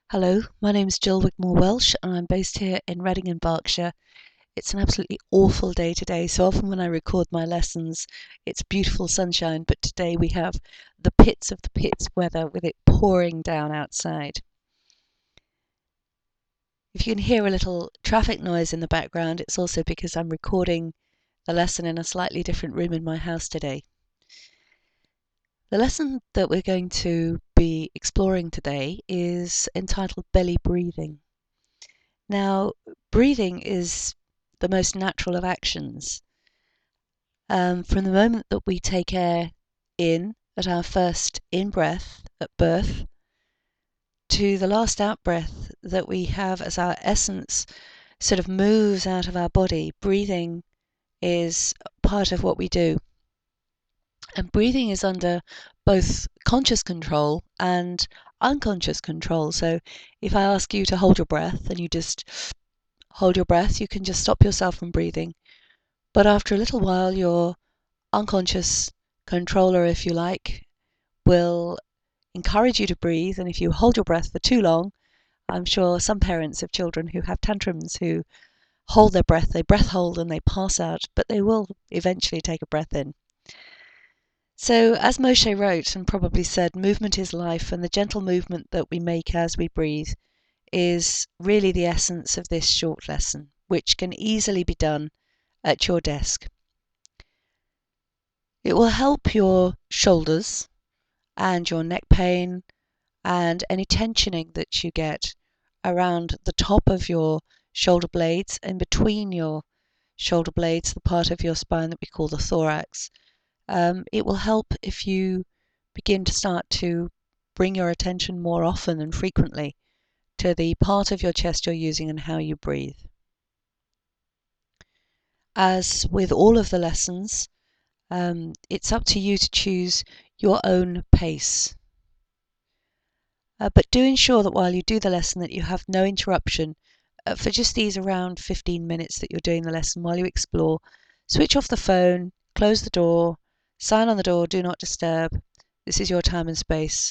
Hello, my name is Jill Wigmore Welsh and I'm based here in Reading in Berkshire. It's an absolutely awful day today, so often when I record my lessons it's beautiful sunshine, but today we have the pits of the pits weather with it pouring down outside. If you can hear a little traffic noise in the background, it's also because I'm recording the lesson in a slightly different room in my house today. The lesson that we're going to be exploring today is entitled Belly Breathing. Now, breathing is the most natural of actions. From the moment that we take air in at our first in-breath at birth to the last out-breath that we have as our essence sort of moves out of our body, breathing is part of what we do. And breathing is under both conscious control and unconscious control. So if I ask you to hold your breath and you just hold your breath, you can just stop yourself from breathing. But after a little while, your unconscious controller, if you like, will encourage you to breathe. And if you hold your breath for too long, I'm sure some parents of children who have tantrums who hold their breath, they breath hold and they pass out, but they will eventually take a breath in. So, as Moshe wrote and probably said, movement is life, and the gentle movement that we make as we breathe is really the essence of this short lesson, which can easily be done at your desk. It will help your shoulders and your neck pain and any tensioning that you get around the top of your shoulder blades and between your shoulder blades, the part of your spine that we call the thorax. It will help if you begin to start to bring your attention more often and frequently to the part of your chest you're using and how you breathe. As with all of the lessons, it's up to you to choose your own pace. But do ensure that while you do the lesson that you have no interruption for just these around 15 minutes that you're doing the lesson while you explore. Switch off the phone, close the door, sign on the door, do not disturb. This is your time and space.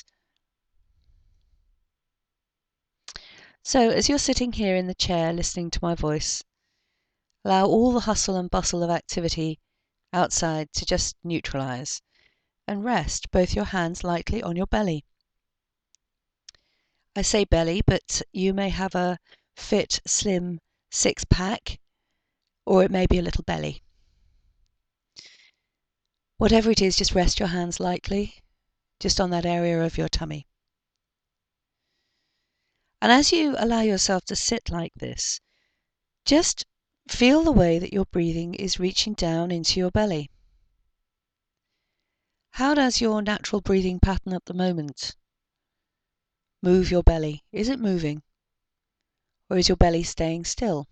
So as you're sitting here in the chair listening to my voice, allow all the hustle and bustle of activity outside to just neutralize and rest both your hands lightly on your belly. I say belly, but you may have a fit, slim six-pack, or it may be a little belly. Whatever it is, just rest your hands lightly, just on that area of your tummy. And as you allow yourself to sit like this, just feel the way that your breathing is reaching down into your belly. How does your natural breathing pattern at the moment move your belly? Is it moving? Or is your belly staying still?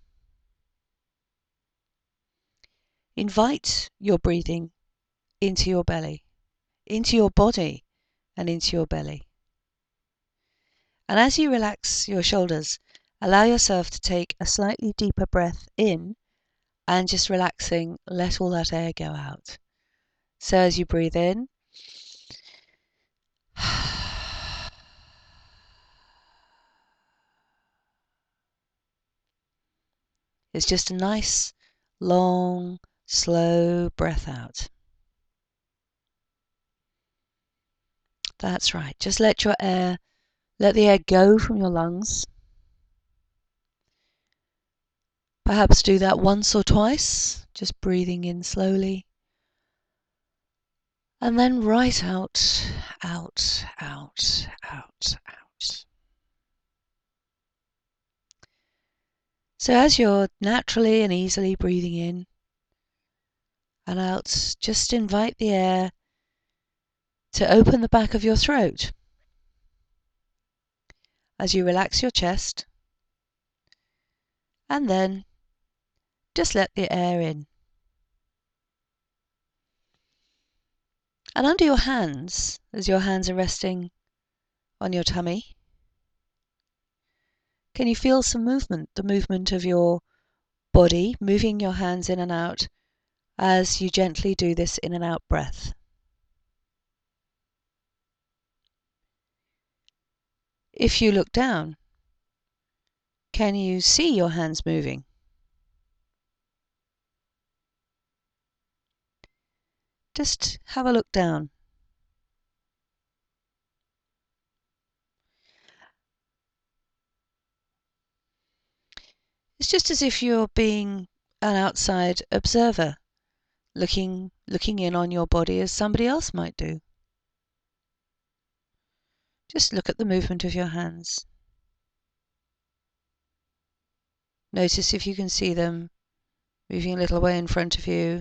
Invite your breathing into your belly, into your body, and into your belly. And as you relax your shoulders, allow yourself to take a slightly deeper breath in and just relaxing, let all that air go out. So as you breathe in, it's just a nice, long, slow breath out. That's right. Just let the air go from your lungs. Perhaps do that once or twice, just breathing in slowly. And then right out, out, out, out, out. So as you're naturally and easily breathing in and out, just invite the air to open the back of your throat. As you relax your chest, and then just let the air in. And under your hands, as your hands are resting on your tummy, can you feel some movement, the movement of your body, moving your hands in and out as you gently do this in and out breath? If you look down, Can you see your hands moving? Just have a look down. It's just as if you're being an outside observer, looking in on your body as somebody else might do. Just look at the movement of your hands. Notice if you can see them moving a little way in front of you,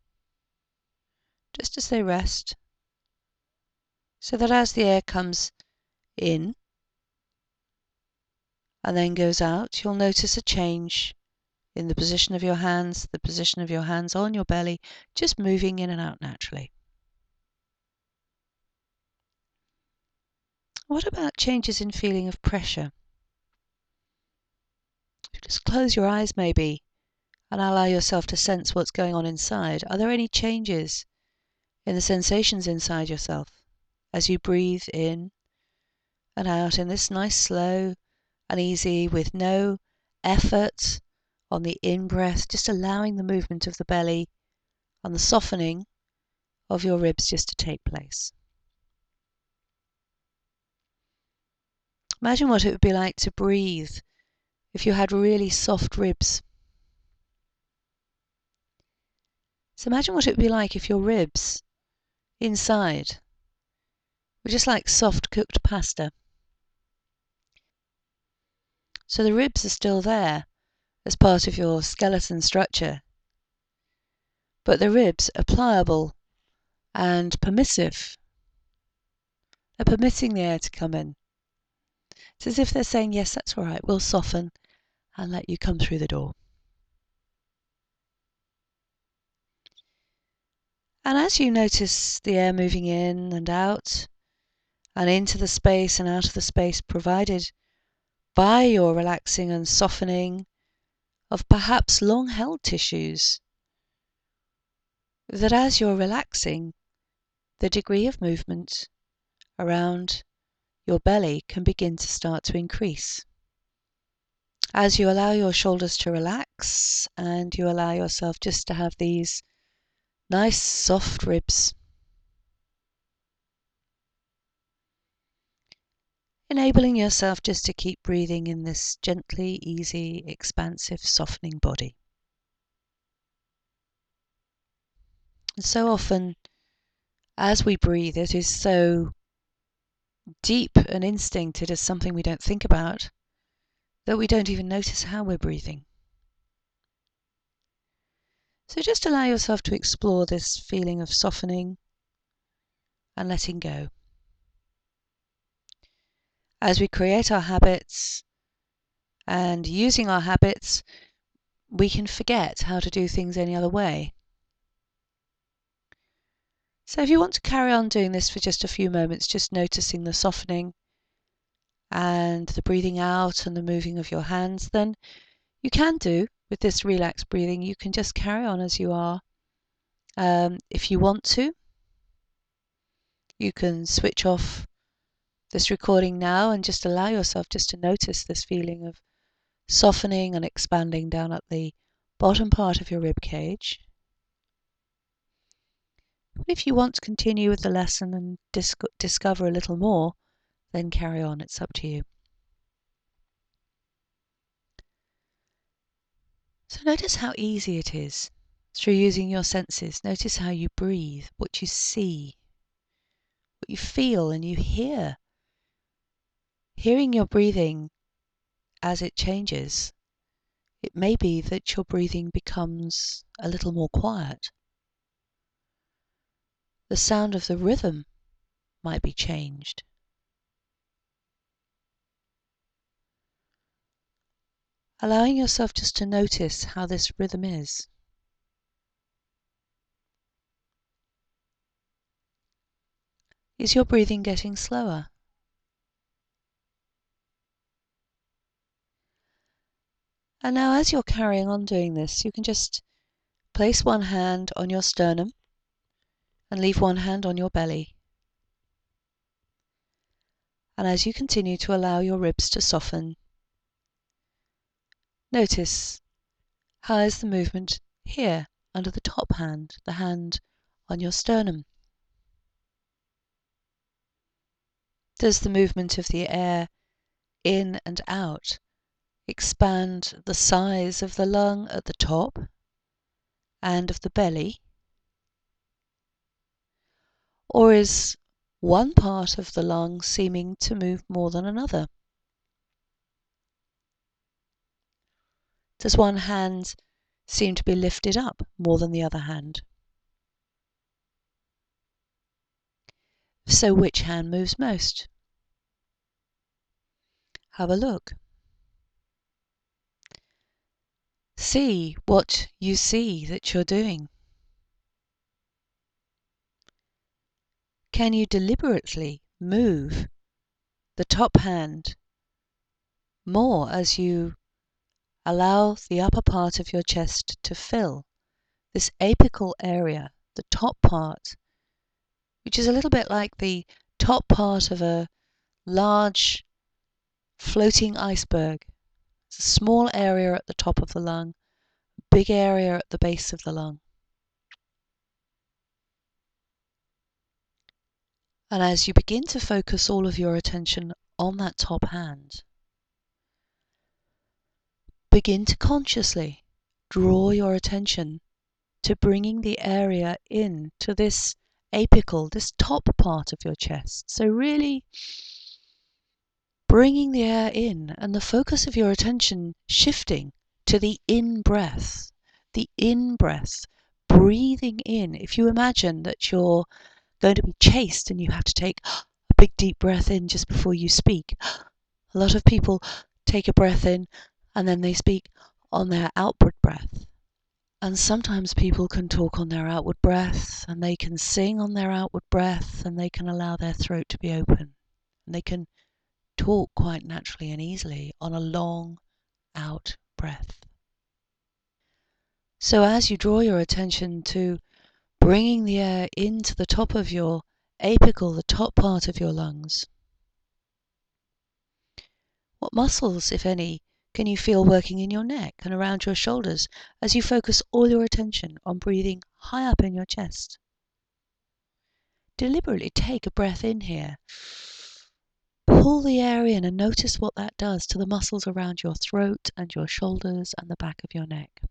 just as they rest, so that as the air comes in and then goes out, you'll notice a change in the position of your hands on your belly, just moving in and out naturally. What about changes in feeling of pressure? Just close your eyes maybe and allow yourself to sense what's going on inside. Are there any changes in the sensations inside yourself as you breathe in and out in this nice, slow and easy, with no effort on the in-breath, just allowing the movement of the belly and the softening of your ribs just to take place. Imagine what it would be like to breathe if you had really soft ribs. So imagine what it would be like if your ribs inside were just like soft cooked pasta. So the ribs are still there as part of your skeleton structure, but the ribs are pliable and permissive. They're permitting the air to come in. It's as if they're saying, yes, that's all right, we'll soften and let you come through the door. And as you notice the air moving in and out, and into the space and out of the space provided by your relaxing and softening of perhaps long-held tissues, that as you're relaxing, the degree of movement around your belly can begin to start to increase. As you allow your shoulders to relax and you allow yourself just to have these nice soft ribs, enabling yourself just to keep breathing in this gently, easy, expansive, softening body. And so often, as we breathe, it is so deep and instinct, it is something we don't think about, that we don't even notice how we're breathing. So just allow yourself to explore this feeling of softening and letting go. As we create our habits and using our habits, we can forget how to do things any other way. So if you want to carry on doing this for just a few moments, just noticing the softening and the breathing out and the moving of your hands, then you can do with this relaxed breathing. You can just carry on as you are. If you want to, you can switch off this recording now and just allow yourself just to notice this feeling of softening and expanding down at the bottom part of your rib cage. But if you want to continue with the lesson and discover a little more, then carry on. It's up to you. So notice how easy it is through using your senses. Notice how you breathe, what you see, what you feel and you hear. Hearing your breathing as it changes, it may be that your breathing becomes a little more quiet. The sound of the rhythm might be changed. Allowing yourself just to notice how this rhythm is. Is your breathing getting slower? And now as you're carrying on doing this, you can just place one hand on your sternum and leave one hand on your belly. And as you continue to allow your ribs to soften, Notice, how is the movement here under the top hand, the hand on your sternum? Does the movement of the air in and out expand the size of the lung at the top and of the belly? Or is one part of the lung seeming to move more than another? Does one hand seem to be lifted up more than the other hand? So which hand moves most? Have a look. See what you see that you're doing. Can you deliberately move the top hand more as you allow the upper part of your chest to fill this apical area, the top part, which is a little bit like the top part of a large floating iceberg? It's a small area at the top of the lung, big area at the base of the lung. And as you begin to focus all of your attention on that top hand, begin to consciously draw your attention to bringing the area in to this apical, this top part of your chest. So really bringing the air in and the focus of your attention shifting to the in-breath. The in-breath, breathing in. If you imagine that you're going to be chased and you have to take a big deep breath in just before you speak. A lot of people take a breath in and then they speak on their outward breath. And sometimes people can talk on their outward breath and they can sing on their outward breath and they can allow their throat to be open. And they can talk quite naturally and easily on a long out breath. So as you draw your attention to bringing the air into the top of your apical, the top part of your lungs, what muscles, if any, can you feel working in your neck and around your shoulders as you focus all your attention on breathing high up in your chest? Deliberately take a breath in here. Pull the air in and notice what that does to the muscles around your throat and your shoulders and the back of your neck.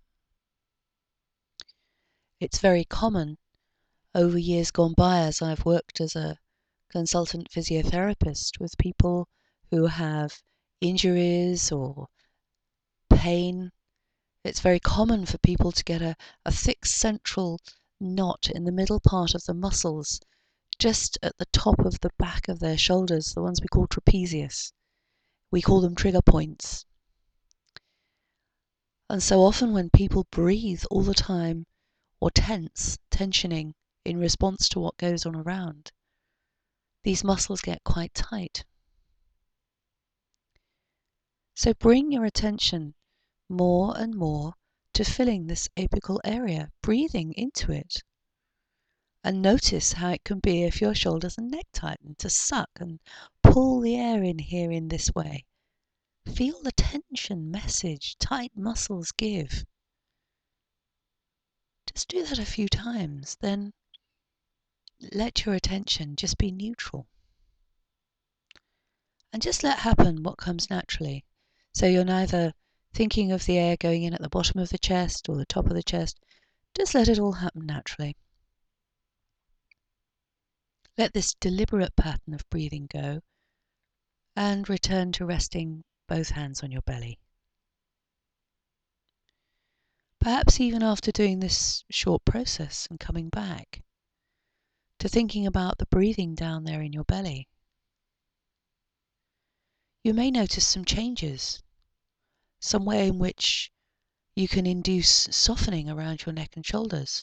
It's very common over years gone by, as I've worked as a consultant physiotherapist with people who have injuries or pain. It's very common for people to get a thick central knot in the middle part of the muscles, just at the top of the back of their shoulders, the ones we call trapezius. We call them trigger points. And so often when people breathe all the time or tensioning in response to what goes on around, these muscles get quite tight. So bring your attention more and more to filling this apical area, breathing into it. And notice how it can be if your shoulders and neck tighten, to suck and pull the air in here in this way. Feel the tension message tight muscles give. Just do that a few times, then let your attention just be neutral. And just let happen what comes naturally. So you're neither thinking of the air going in at the bottom of the chest or the top of the chest. Just let it all happen naturally. Let this deliberate pattern of breathing go and return to resting both hands on your belly. Perhaps even after doing this short process and coming back to thinking about the breathing down there in your belly, you may notice some changes, some way in which you can induce softening around your neck and shoulders,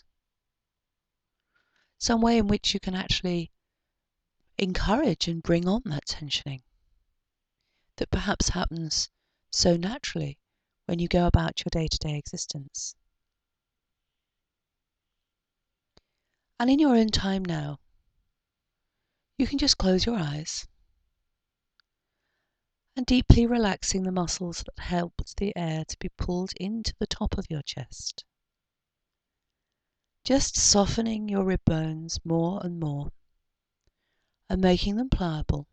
some way in which you can actually encourage and bring on that tensioning that perhaps happens so naturally when you go about your day-to-day existence. And in your own time now, you can just close your eyes and deeply relaxing the muscles that help the air to be pulled into the top of your chest. Just softening your rib bones more and more and making them pliable.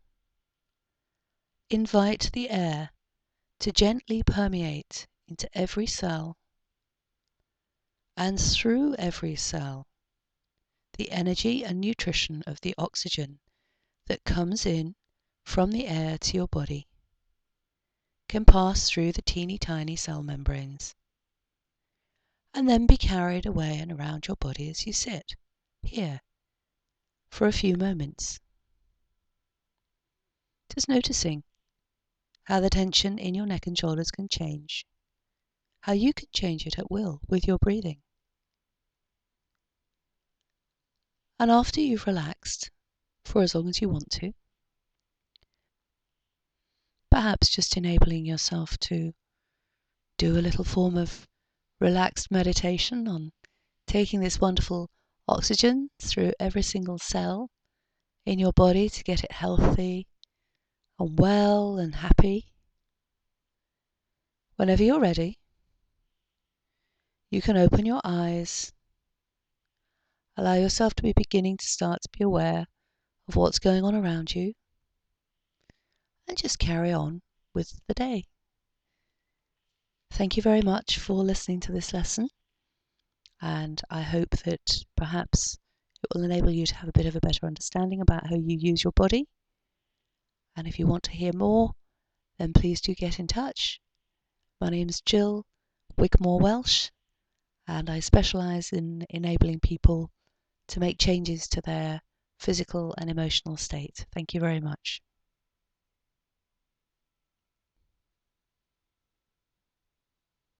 Invite the air to gently permeate into every cell, and through every cell, the energy and nutrition of the oxygen that comes in from the air to your body can pass through the teeny tiny cell membranes and then be carried away and around your body as you sit here for a few moments. Just noticing how the tension in your neck and shoulders can change, how you can change it at will with your breathing. And after you've relaxed, for as long as you want to, perhaps just enabling yourself to do a little form of relaxed meditation on taking this wonderful oxygen through every single cell in your body to get it healthy and well and happy. Whenever you're ready, you can open your eyes, allow yourself to be beginning to start to be aware of what's going on around you, and just carry on with the day. Thank you very much for listening to this lesson, and I hope that perhaps it will enable you to have a bit of a better understanding about how you use your body. And if you want to hear more, then please do get in touch. My name's Jill Wigmore Welsh, and I specialise in enabling people to make changes to their physical and emotional state. Thank you very much.